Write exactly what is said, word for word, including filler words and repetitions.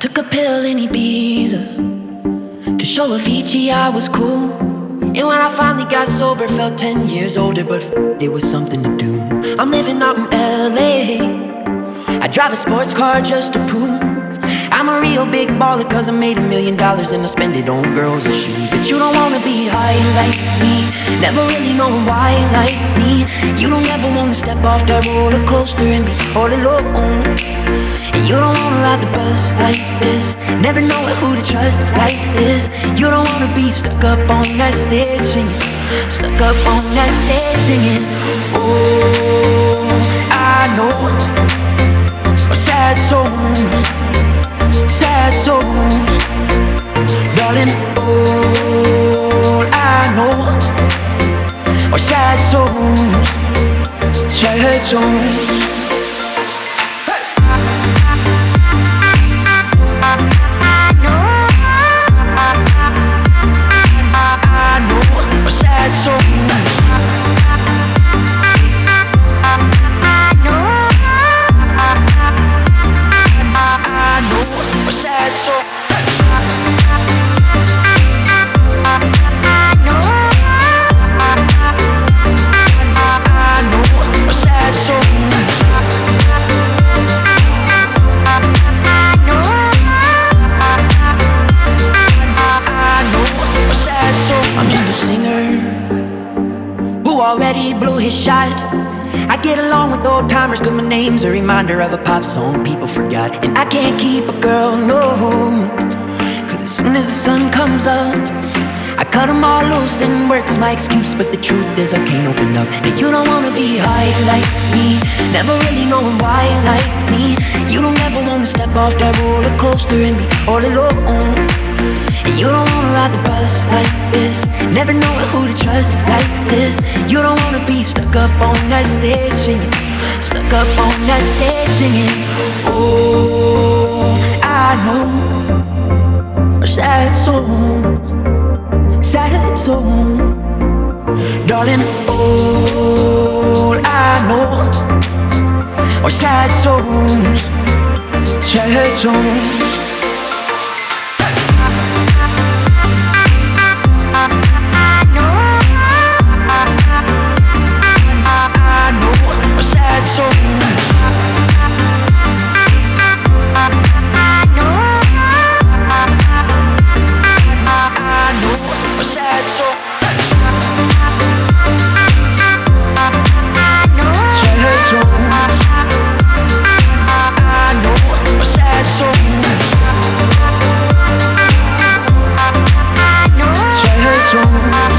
Took a pill in Ibiza to show Avicii I was cool. And when I finally got sober, felt ten years older, but f- it was something to do. I'm living out in L A. I drive a sports car just to prove I'm a real big baller, cause I made a million dollars and I spend it on girls and shoes. But you don't wanna be high like me, never really knowing why like me. You don't ever wanna step off that roller coaster and be all alone. And you don't wanna ride the bus like this, never know who to trust like this. You don't wanna be stuck up on that stage singing, stuck up on that stage singing. Oh, I know a sad soul, sad souls, darling. All I know are sad souls, sad souls. Sad souls. Sad soul. Sad soul. Sad soul. I'm just a singer who already blew his shot. I get along with old timers cause my name's a reminder of a pop song people forgot. And I can't keep a girl, no, cause as soon as the sun comes up I cut them all loose and work's my excuse. But the truth is I can't open up. And you don't wanna be high like me, never really knowing why like me. You don't ever wanna step off that roller coaster and be all alone. And you don't wanna ride the bus like this, never know who to trust like this. You don't wanna be stuck up on that stage singing, stuck up on that stage singing. Oh, I know sad souls, sad souls, darling. All I know are sad souls, sad souls. Sad soul. I know a sad soul. Sad soul. I know a sad soul. Sad soul.